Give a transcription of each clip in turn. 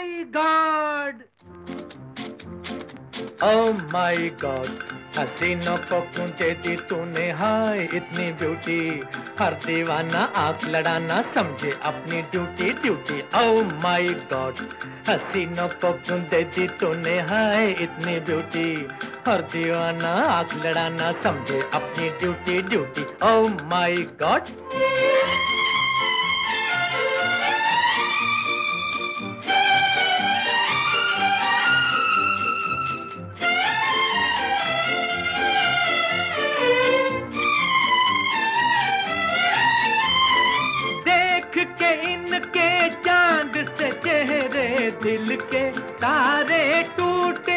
My god, oh my god, हसीनों को क्यों दे दी तूने हाय इतनी ब्यूटी, हर दीवाना आंख लड़ाना समझे अपनी duty duty. Oh my god, हसीनों को क्यों दे दी तूने हाय इतनी ब्यूटी, हर दीवाना आंख लड़ाना समझे अपनी duty duty. Oh my god. के इनके चांद से चेहरे दिल के तारे टूटे,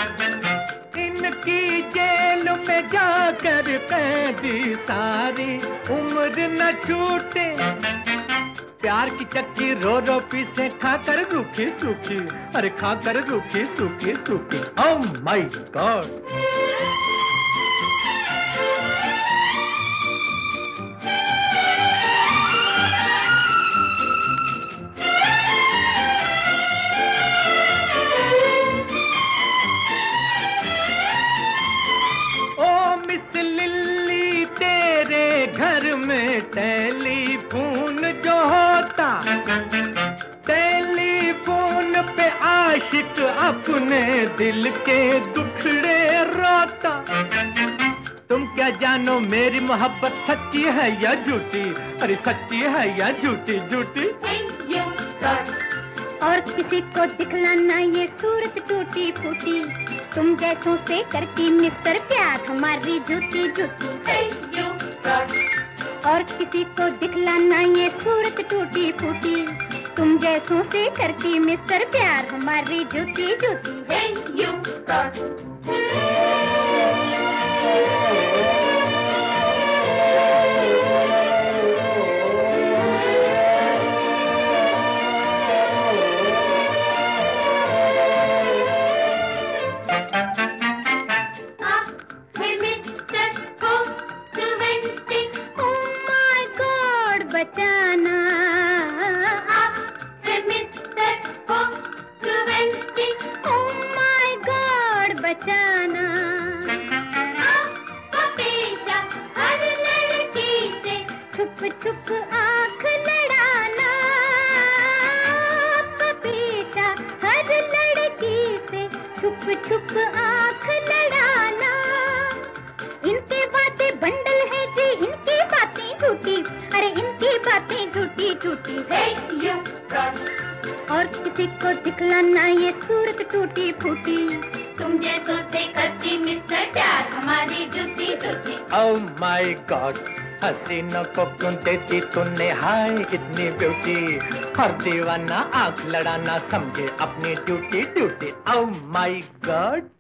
इनकी जेल में जाकर कैदी सारी उम्र न छूटे। प्यार की चक्की रो रो पीसे खाकर रूखी सूखी, अरे खाकर रूखी सूखी सूखी। Oh my god. घर में टेलीफोन जो होता, टेलीफोन पे आशिक अपने दिल के दुखड़े रोता। तुम क्या जानो मेरी मोहब्बत सच्ची है या झूठी, अरे सच्ची है या झूठी झूठी। और किसी को दिखलाना ये सूरत टूटी फूटी, तुम जैसों से करती मिस्टर प्यार हमारी झूठी झूठी। और किसी को दिखलाना ये सूरत टूटी फूटी, तुम जैसों से करती मिस्टर प्यार हमारी झूठी झूठी। बचाना आप है मिस्टर 420, ओह माय गॉड बचाना। आपका पेशा हर लड़की से छुप छुप आंख लड़ाना, आपका पेशा हर लड़की से छुप छुप आंख लड़ाना। इनकी बातें बंडल है जी, इनकी बातें झूठी, अरे इनकी बातें झूठी झूठी। और किसी को दिखलाना ये सूरत टूटी फूटी, तुम जैसों से करती मिस्टर प्यार हमारी झूठी झूठी। ओह माय गॉड, हसीनों को क्यों देती तूने हाय इतनी ब्यूटी, हर दीवाना आंख लड़ाना समझे अपनी duty duty. Oh my God.